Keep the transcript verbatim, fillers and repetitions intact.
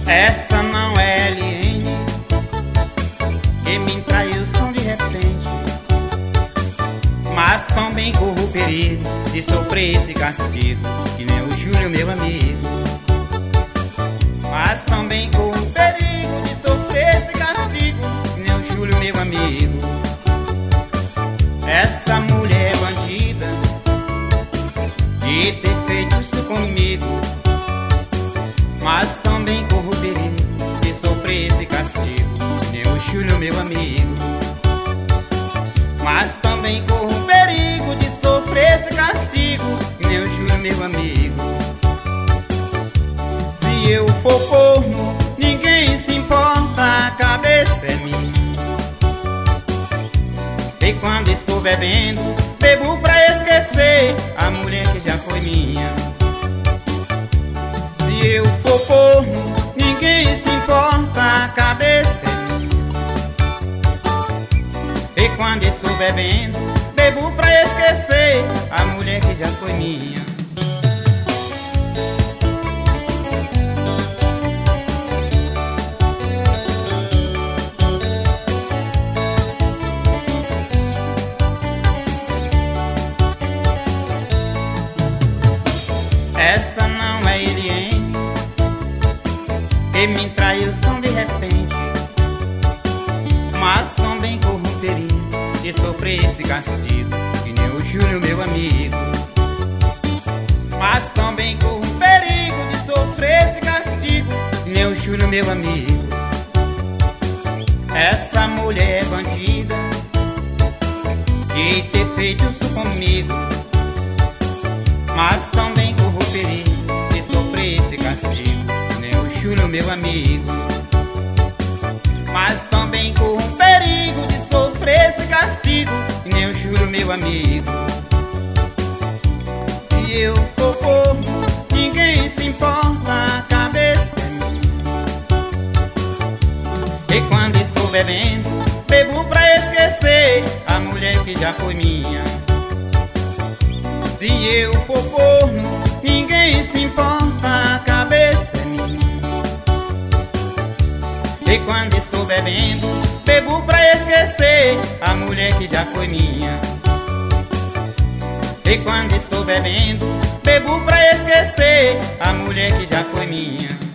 Essa não é L N que me traiu só de repente, mas também corro o perigo de sofrer esse castigo, que nem o Júlio, meu amigo. Mas também corro o perigo de sofrer esse castigo, que nem o Júlio, meu amigo. Essa mulher bandida de ter feito isso comigo, mas também corro o perigo de sofrer esse castigo, que nem o Júlio, meu amigo. Mas também corro o perigo de sofrer esse castigo, que nem o Júlio, meu amigo. Se eu for corno, ninguém se importa, a cabeça é minha. E quando estou bebendo, bebo pra esquecer a mulher que já foi minha. Se eu for corno, ninguém se importa, a cabeça é minha. E quando estou bebendo, bebo pra esquecer a mulher que já foi minha. Essa não é L N que me traiu tão de repente, mas também corro o perigo de sofrer esse castigo, que nem o Júlio, meu amigo. Mas também corro o perigo de sofrer esse castigo, que nem o Júlio, meu amigo. Essa mulher bandida de ter feito isso comigo, mas também corro o perigo de sofrer esse castigo, que nem o Júlio, meu amigo. Mas também corro o perigo de sofrer esse castigo, que nem o Júlio, meu amigo. Se eu for corno, ninguém se importa, a cabeça é minha. E quando estou bebendo, bebo pra esquecer a mulher que já foi minha. Se eu for corno, ninguém se importa, a cabeça é minha. E quando estou bebendo, bebo pra esquecer a mulher que já foi minha. E quando estou bebendo, bebo pra esquecer a mulher que já foi minha.